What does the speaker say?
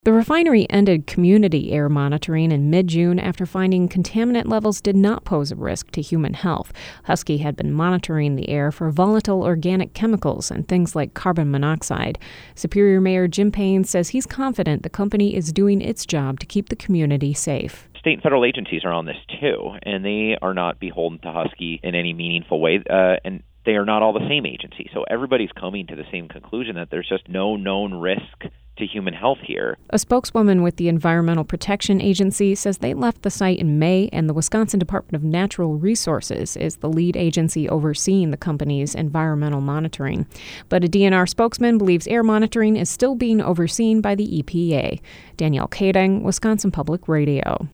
The refinery ended community air monitoring in mid-June after finding contaminant levels did not pose a risk to human health. Husky had been monitoring the air for volatile organic chemicals and things like carbon monoxide. Superior Mayor Jim Payne says he's confident the company is doing its job to keep the community safe. State and federal agencies are on this too, and they are not beholden to Husky in any meaningful way, and they are not all the same agency. So everybody's coming to the same conclusion that there's just no known risk to human health here. A spokeswoman with the Environmental Protection Agency says they left the site in May, and the Wisconsin Department of Natural Resources is the lead agency overseeing the company's environmental monitoring. But a DNR spokesman believes air monitoring is still being overseen by the EPA. Danielle Kading, Wisconsin Public Radio.